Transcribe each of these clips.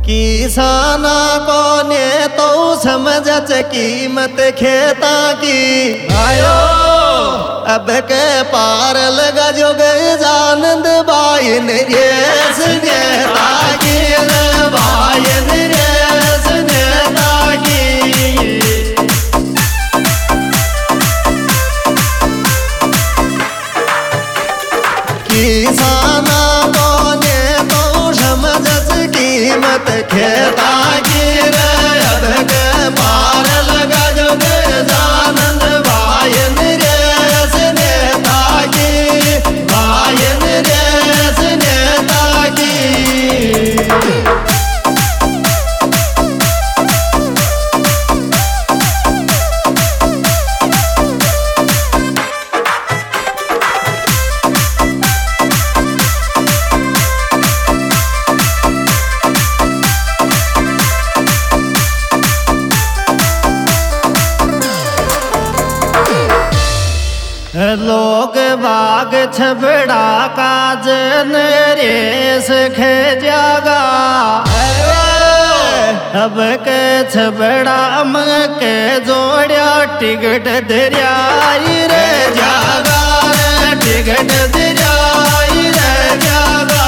किसाना को ने तो समझ कीमत खेता की आयो अब के पार लगा जो गए जानंद बाइन रेस नेता की बाइन रेस नेता की किसाना को ने तो समझ कीमत खेता की अब के पार लगा जो गए जानंद बाइन रेस नेता की बाइन रेस नेता की लोग बाग छबड़ा काजन रेस खे जागा अब के छबड़ा के जोड़िया टिकट दरियाई रे जागा टिकट दरियाई रे जागा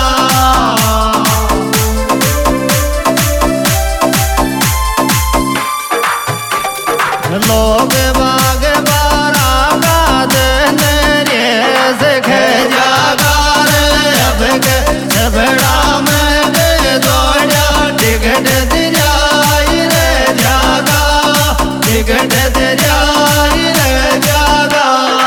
लोग बाग बारा गाजन रेस खे जागा अब के छबड़ा में जोड़िया टिकट दरियाई रे जागा टिकट दरियाई रे जागा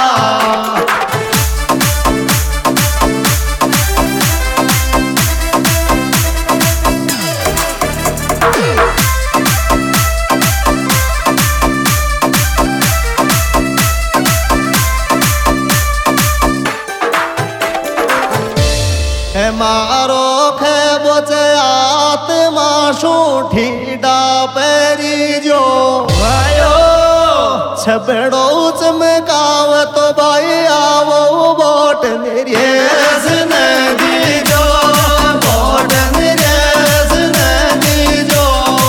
मारो खे बोचे आत्मा सूठी डापेरी जो आयो छबड़ो चमकाव तो भाई आवो बोट रेस नदी जो बोट रेस नदी जो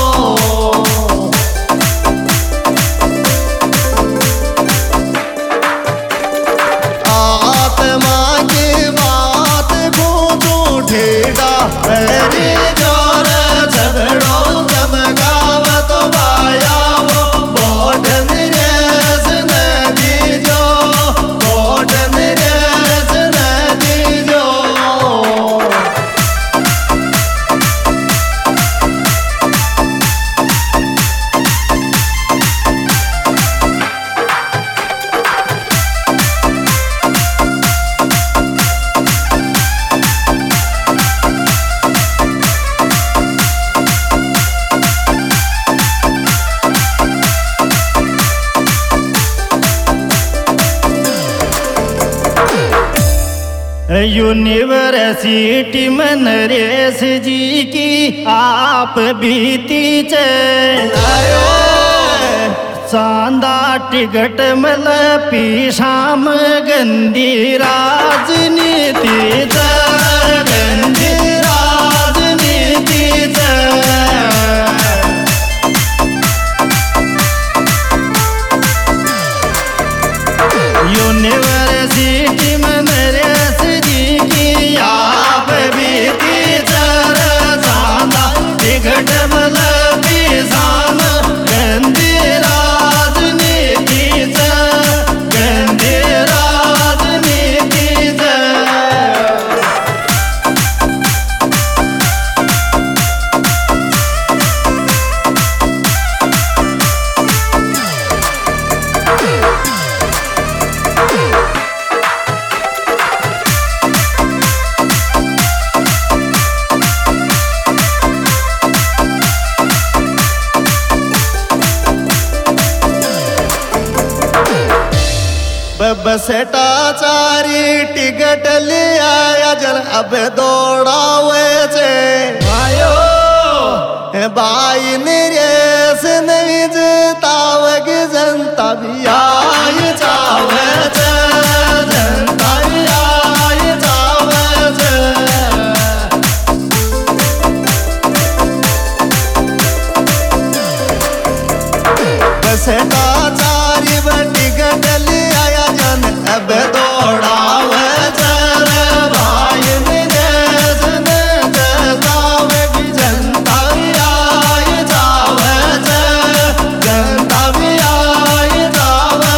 आत्मा की बात ठेडा मेरी जोर झगड़ो चमकाव तो बाया वो बोटन रेस नदी जो बोटन रेस नदी जो यूनिवर्सिटी में नरेश जी की आप बीती चलायो चांदा टिकट मल पी शाम गंदी राजनीति गंदी राजनीति यूनिवर्सिटी में नरेश जी की आप बीती चांदा टिकट मल पी शाम गंदी राजनीति गंदी राजनीति बसेटा चारी टिकट ले आया जल अब दौड़ावे छे आयो बाई रेस नहीं जतावग जनता भी आई चावे छे जनता भी आई चावे छे बसटा चारी बटी गडली आया जन अब दौड़ावे चर भाई निदेश ने जतावे भी जनता भी आए जावे जनता भी आए जावे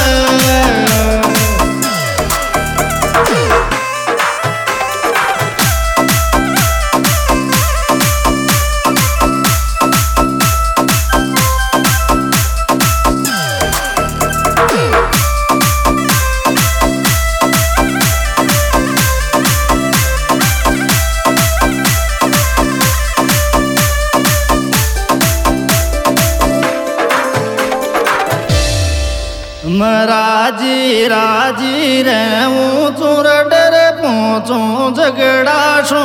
राजी राजी रहूं चूर डर पहुँचूं झगड़ा छू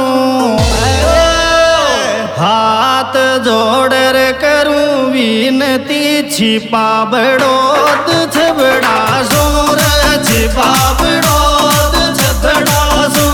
हाथ जोड़र करूं विनती छिपा बड़ोद छबड़ा सोर छिपा बड़ोद छबड़ा सो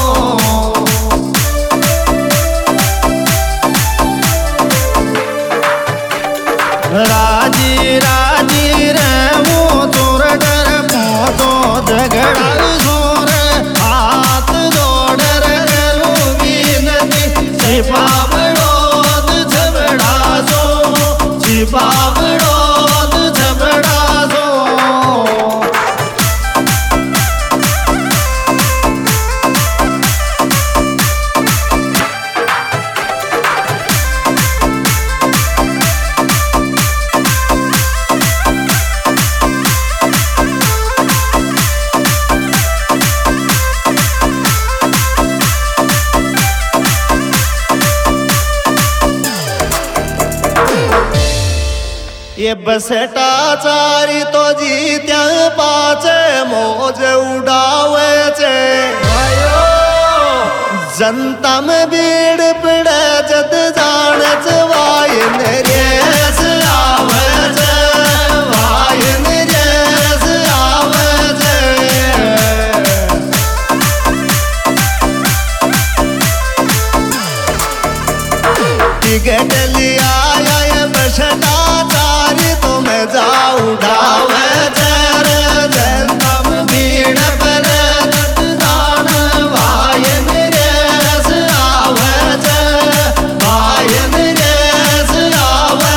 राजी राजी रहूं चूर डर पहुँचो झगड़ा सोर हाथ जोड़र करूं विनती छिपा बड़ोद छबड़ा सो छिपा बड़ोद छबड़ा सो ये बसटा चारी तो जीत्या पाचे मौज उड़ावे छे जनता में भीड़ पड़े जद जान वायन रेस आवे वायन रेस आवे टिकट लिया ये बसटा चारी तो मैं जाऊं उठावे चर जनता में भीड़ पड़े जद जान वायन रेस आवे वायन रेस आवे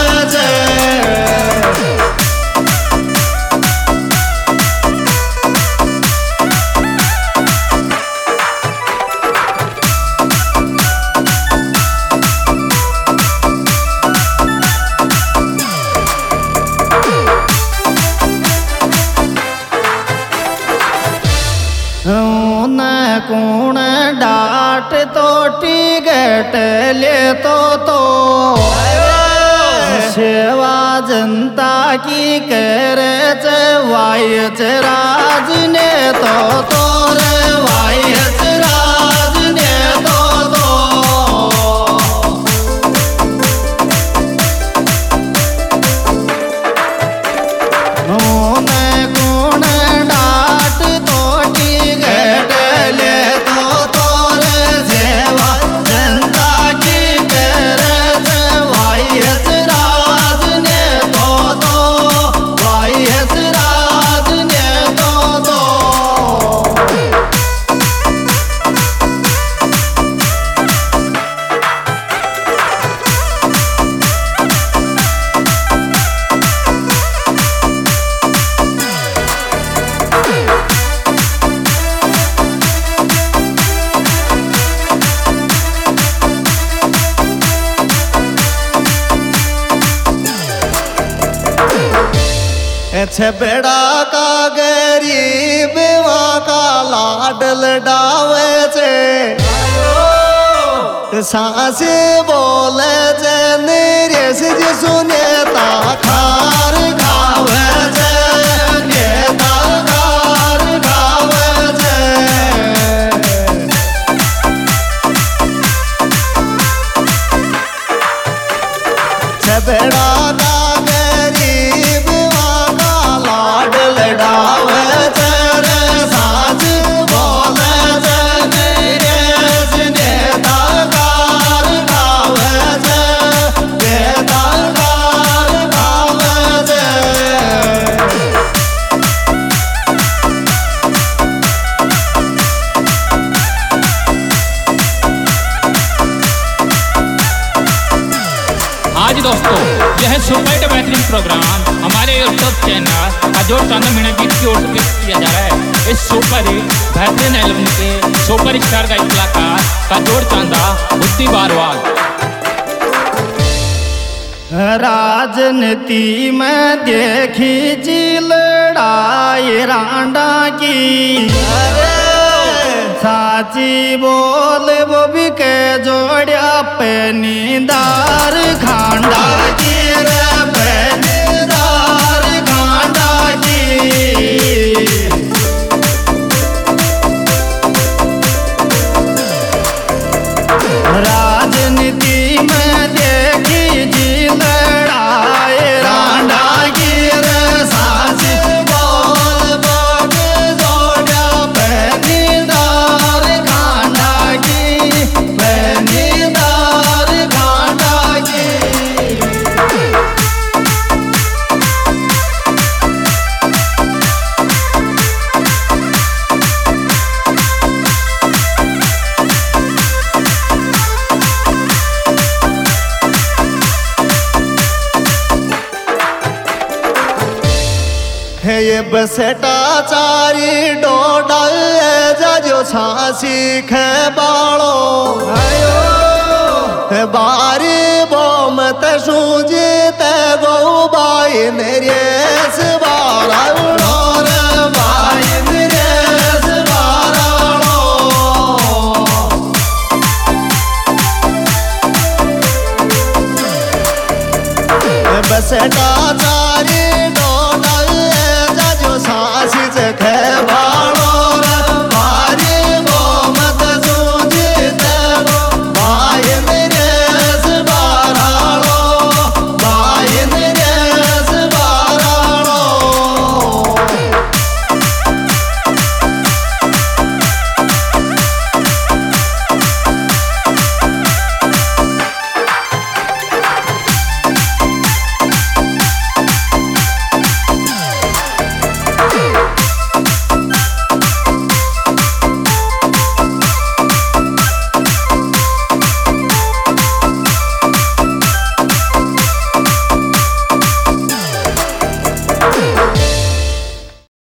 कौन डाट तो टिकट ले तो सेवा जनता की करे वायच राज ने तो रे वायच राज ने तो कौन डाट तो टिकट ले तो रे सेवा जनता की करे वायच राज ने तो वायच राज ने तो छबड़ा का गरीब का लाडल डावे छे सांस बोले छे नरेश जी सुने ता खार खावे छे नेता खार खावे छे छबड़ा का गरीब लाडल डावे तेरे साथ बोले नरेश नेता कार खावे नेता कार खावे आज दोस्तों यह सुपर बेहतरीन प्रोग्राम हमारे यूट्यूब चैनल अजोर चांदा मीणा गीत की ओर से पेश किया जा रहा है। इस सुपर बेहतरीन एल्बम के सुपर स्टार का कलाकार अजोर चांदा बुद्धि बारवाल। राजनीति में देखी जी लड़ाई रांडा की, साची बोल वो भी के जोड़िया पे नींदार खांडा की रे पे नींदार खांडा की। राजनीति में देखी जी लड़ाई रांडा की रे, साची बोल वो के जोड़िया पे नींदार खांडा की, पे नींदार खांडा की। हे ये बसेटा चारी डोडा जाजो छासी खे बालो आयो, हे बारी बोम ते सूजी ते गो बाई मेरे सवारा उड़ोर बाई मेरे सवारा बसेटा चारी